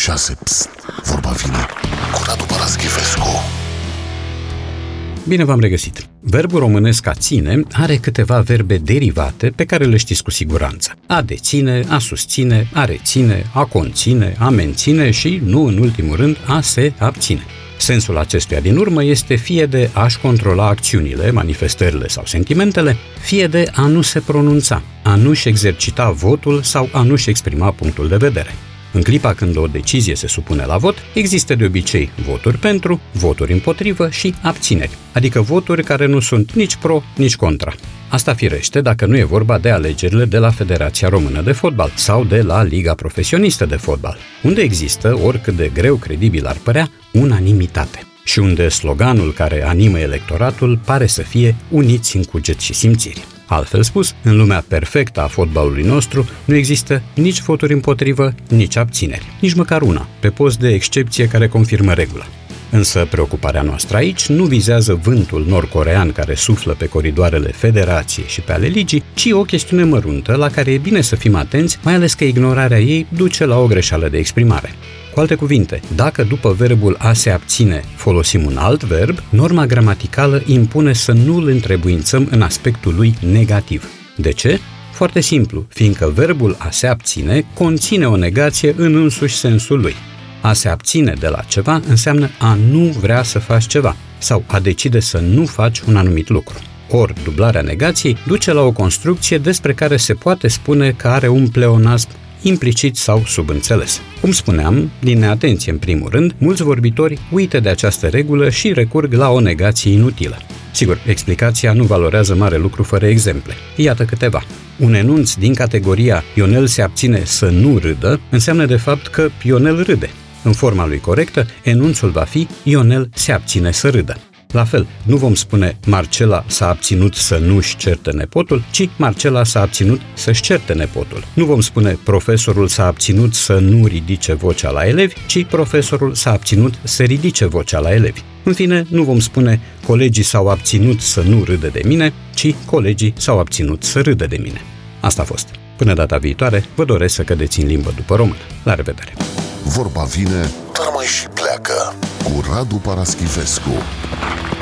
6. Psst, vorba vine cu Radu Paraschivescu. Bine v-am regăsit! Verbul românesc a ține are câteva verbe derivate pe care le știți cu siguranță. A deține, a susține, a reține, a conține, a menține și, nu în ultimul rând, a se abține. Sensul acestuia din urmă este fie de a-și controla acțiunile, manifestările sau sentimentele, fie de a nu se pronunța, a nu-și exercita votul sau a nu-și exprima punctul de vedere. În clipa când o decizie se supune la vot, există de obicei voturi pentru, voturi împotrivă și abțineri, adică voturi care nu sunt nici pro, nici contra. Asta firește dacă nu e vorba de alegerile de la Federația Română de Fotbal sau de la Liga Profesionistă de Fotbal, unde există, oricât de greu credibil ar părea, unanimitate. Și unde sloganul care animă electoratul pare să fie uniți în cuget și simțiri. Altfel spus, în lumea perfectă a fotbalului nostru nu există nici voturi împotrivă, nici abțineri, nici măcar una, pe post de excepție care confirmă regula. Însă preocuparea noastră aici nu vizează vântul nord-corean care suflă pe coridoarele Federației și pe ale Ligii, ci o chestiune măruntă la care e bine să fim atenți, mai ales că ignorarea ei duce la o greșeală de exprimare. Cu alte cuvinte, dacă după verbul a se abține folosim un alt verb, norma gramaticală impune să nu îl întrebuințăm în aspectul lui negativ. De ce? Foarte simplu, fiindcă verbul a se abține conține o negație în însuși sensul lui. A se abține de la ceva înseamnă a nu vrea să faci ceva sau a decide să nu faci un anumit lucru. Ori dublarea negației duce la o construcție despre care se poate spune că are un pleonasm implicit sau subînțeles. Cum spuneam, din neatenție în primul rând, mulți vorbitori uită de această regulă și recurg la o negație inutilă. Sigur, explicația nu valorează mare lucru fără exemple. Iată câteva. Un enunț din categoria Ionel se abține să nu râdă înseamnă de fapt că Ionel râde. În forma lui corectă, enunțul va fi Ionel se abține să râdă. La fel, nu vom spune Marcela s-a abținut să nu-și certe nepotul, ci Marcela s-a abținut să-și certe nepotul. Nu vom spune profesorul s-a abținut să nu ridice vocea la elevi, ci profesorul s-a abținut să ridice vocea la elevi. În fine, nu vom spune colegii s-au abținut să nu râdă de mine, ci colegii s-au abținut să râdă de mine. Asta a fost. Până data viitoare, vă doresc să cădeți în limbă după română. La revedere! Vorba vine, dar mai și pleacă cu Radu Paraschivescu.